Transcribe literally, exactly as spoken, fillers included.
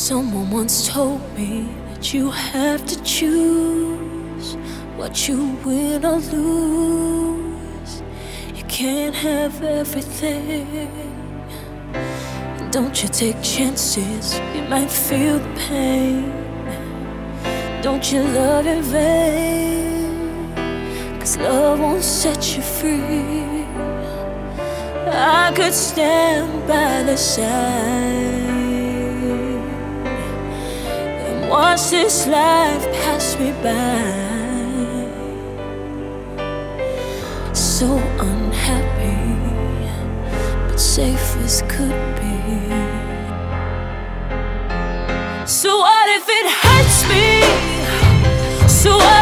Someone once told me that you have to choose what you win or lose. You can't have everything. Don't you take chances, you might feel the pain. Don't you love in vain, 'cause love won't set you free. I could stand by the side and watch this life pass me by. So unhappy, but safe as could be. So what if it hurts me? So what